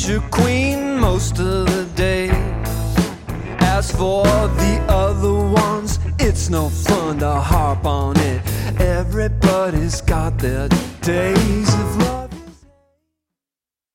your queen most of the day. As for the other ones, it's no fun to harp on it. Everybody's got their days of love.